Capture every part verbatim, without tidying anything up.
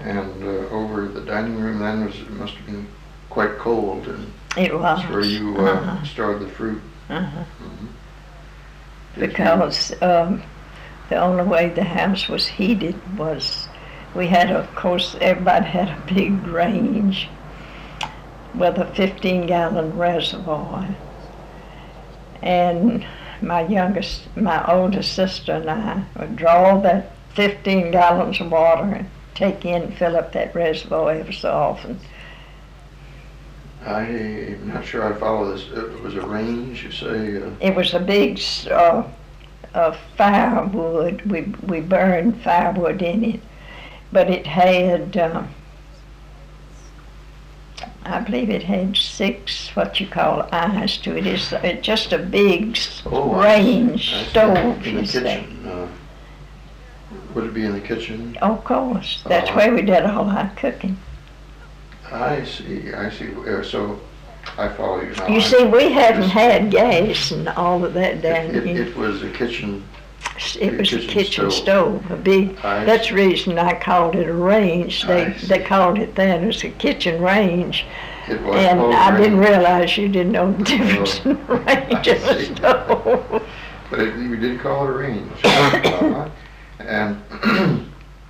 And uh, over the dining room then, was, it must have been quite cold. And it was. that's where you uh, uh-huh. stored the fruit. Uh-huh. Mm-hmm. Because um, the only way the house was heated was, we had, of course, everybody had a big range with a fifteen gallon reservoir. And my youngest, my oldest sister and I would draw that fifteen gallons of water and take in and fill up that reservoir every so often. I'm not sure I follow this. It was a range, you say? Uh, it was a big uh, uh, firewood. We, we burned firewood in it. But it had, uh, I believe it had six, what you call eyes to it. It's, it's just a big oh, range I see. I see. stove. In the kitchen. Uh, would it be in the kitchen? Of course. That's uh, where we did all our cooking. I see, I see. Uh, so I follow you now. You I'm, see, we haven't had gas and all of that down it, it, here. it was a kitchen. It was kitchen a kitchen stove. stove, a big. I that's see. the reason I called it a range. They I they see. called it that. It was a kitchen range. It was And called I range. didn't realize you didn't know the difference Oh, in the range of I a see. stove. But it, you did call it a range. uh, and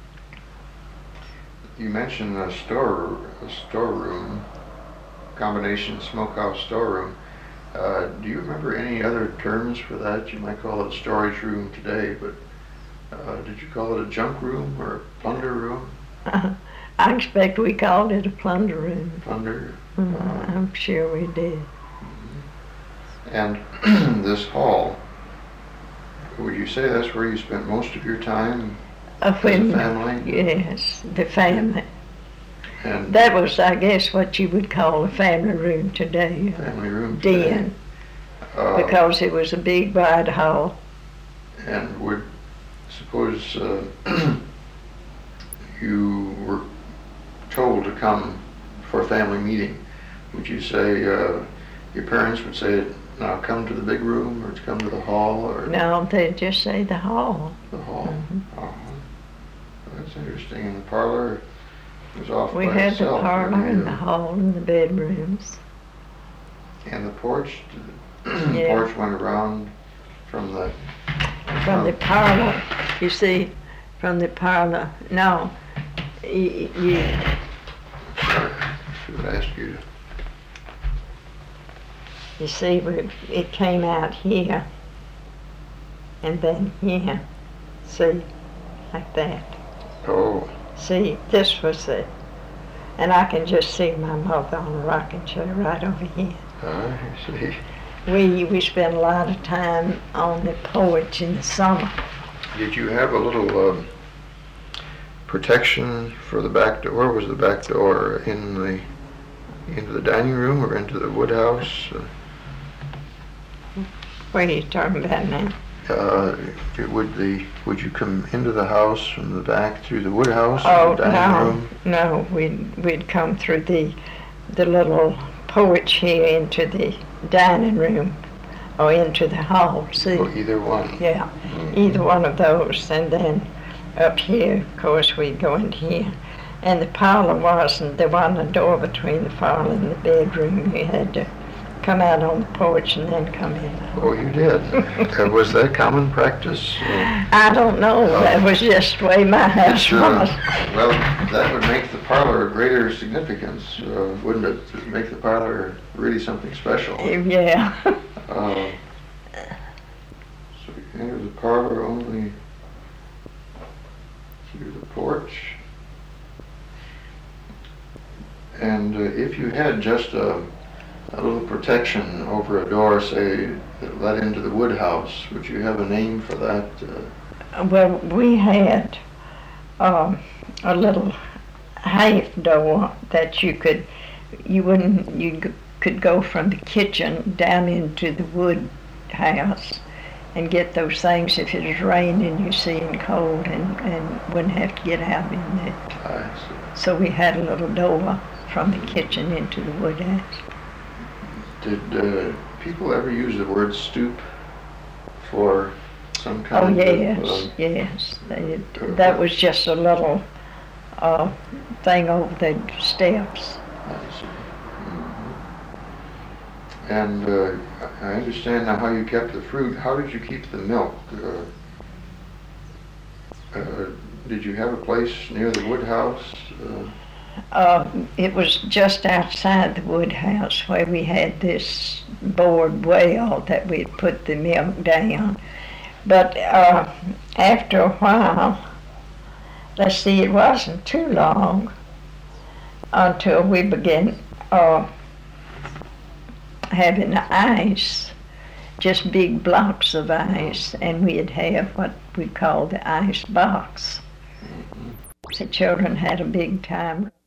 you mentioned a store, a storeroom, combination smokehouse storeroom. Uh, do you remember any other terms for that? You might call it a storage room today, but uh, did you call it a junk room or a plunder room? Uh, I expect we called it a plunder room. Plunder. Mm, Uh, I'm sure we did. and this hall, would you say that's where you spent most of your time Uh, as when- a family? Yes, the family. And That was, I guess, what you would call a family room today. a family room today? Den, Uh, because it was a big wide hall. And would, suppose uh, you were told to come for a family meeting, would you say, uh, your parents would say, now come to the big room, or to come to the hall, or No, they'd just say the hall. the hall? Mhm. Uh-huh. Well, that's interesting. And the parlor was off We by had the itself. parlor maybe, and the uh, hall and the bedrooms. And the porch, the Yeah. porch went around from the... From the parlor, you see, from the parlor, no, you, you Sorry, should have asked you to... You see, we, it came out here, and then here, see, like that. Oh, See, this was it. And I can just see my mother on a rocking chair right over here. I see. We, we spent a lot of time on the porch in the summer. Did you have a little um, protection for the back door? Where was the back door? In the into the dining room or into the wood house? What are you talking about now? Uh, would the would you come into the house from the back through the wood house Oh, or the dining no, room? no, we'd, we'd come through the, the little porch here into the dining room or into the hall, see? Oh, either one. Yeah, Mhm. either one of those, and then up here, of course, we'd go in here. And the parlor wasn't, there wasn't a door between the parlor and the bedroom. You had to come out on the porch and then come in. Oh, you did. uh, was that common practice? Uh, I don't know, that was just the way my house uh, was. well, that would make the parlor of greater significance, uh, wouldn't it? To make the parlor really something special. Yeah. Uh, so you enter the parlor only through the porch. And uh, if you had just a, a little protection over a door, say, that led into the wood house, would you have a name for that? Uh, Well, we had um, a little half door that you could, you wouldn't, you g- could go from the kitchen down into the wood house and get those things if it was raining, you see, and cold, and, and wouldn't have to get out in there. I see. So we had a little door from the kitchen into the wood house. Did uh, people ever use the word stoop for some Oh, kind yes, of... Uh, yes. They, that was just a little uh, thing over the steps. I see. Mhm. And uh, I understand now how you kept the fruit. How did you keep the milk? Uh, uh, did you have a place near the woodhouse? Uh, Uh, it was just outside the woodhouse where we had this board well that we'd put the milk down. But uh, after a while, let's see, it wasn't too long until we began uh, having ice, just big blocks of ice, and we'd have what we called the ice box. The children had a big time.